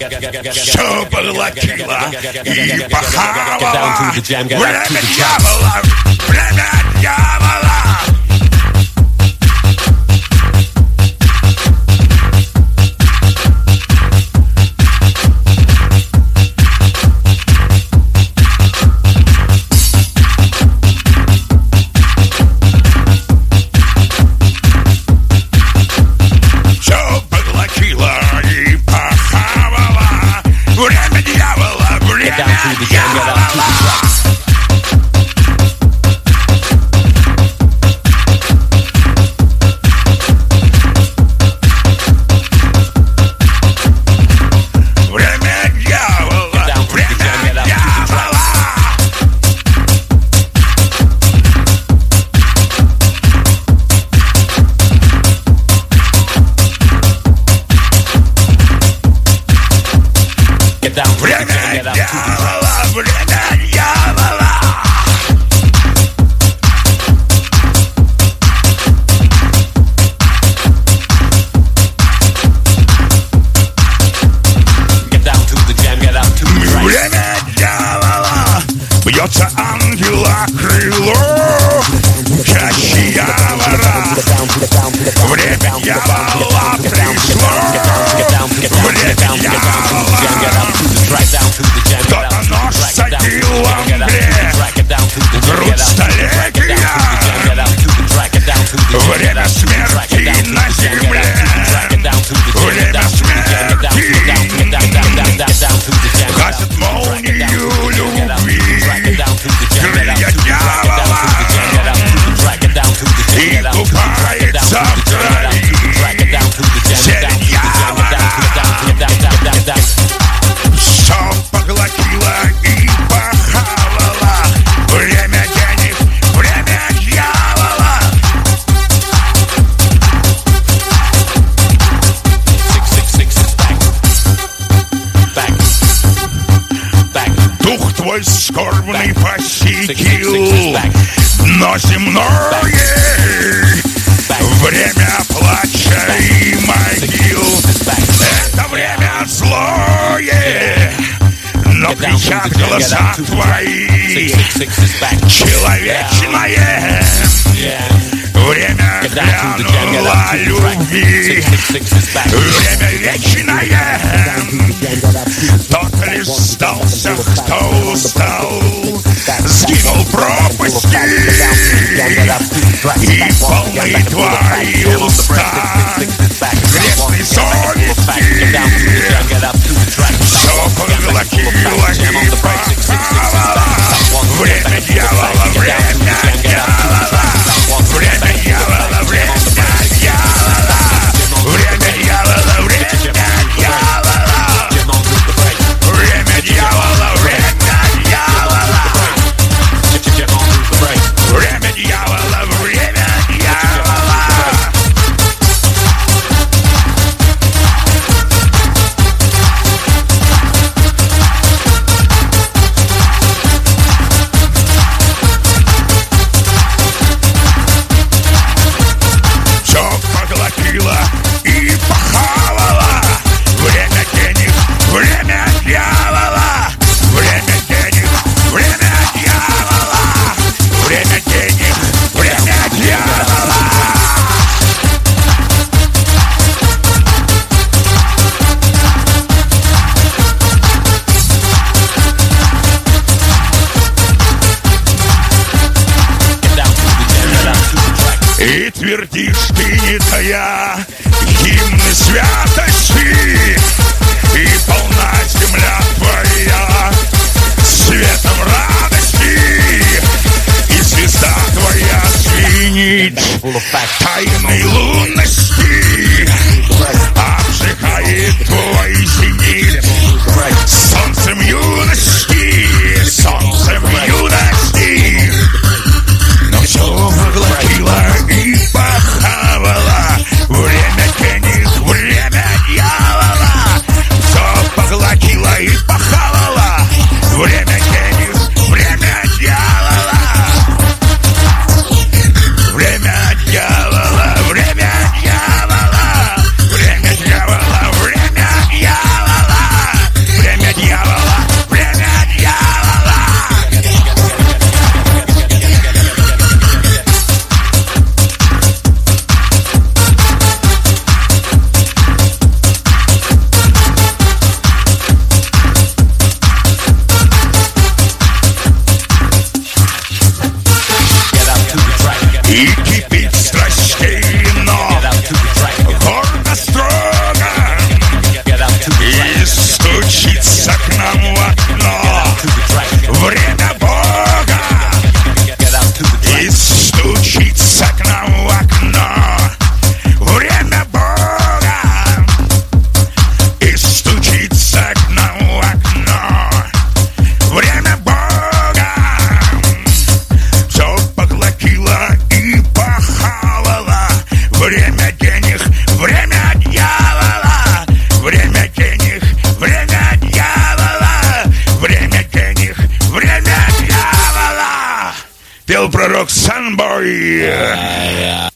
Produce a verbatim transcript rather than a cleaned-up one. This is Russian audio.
Все поглотила и похавала. Время дьявола, время дьявола. Скорбный посетил, но земное время плача и могил. Это время злое, но кричат глаза твои. Человечное время глянуло любви. Время вечное. Тот лишь сдался, кто устал, сгинул пропасти и полны твои уста грешной совести. Все поглотило и похавало. Время дьявола, время дьявола. Время дьявола, время дьявола. Время дьявола, время дьявола. Время дьявола, время дьявола. Время дьявола, время дьявола. Все поглотило и похавало. Время денег, время дьявола. Время денег, время дьявола. Время денег, время дьявола. И твердишь ты не тая гимны святости, и полна земля твоя светом радости, и звезда твоя светит тайной лунности, обжигает твой зенит солнцем юности, солнцем юности. Но все поглотило и похавало. Время денег, время дьявола. Все поглотило и похавало. Время денег, время дьявола. Время дьявола. пел пророк Sunboy.